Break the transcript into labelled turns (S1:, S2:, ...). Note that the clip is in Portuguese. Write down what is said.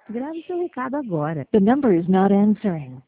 S1: Grave seu recado agora.
S2: The number is not answering.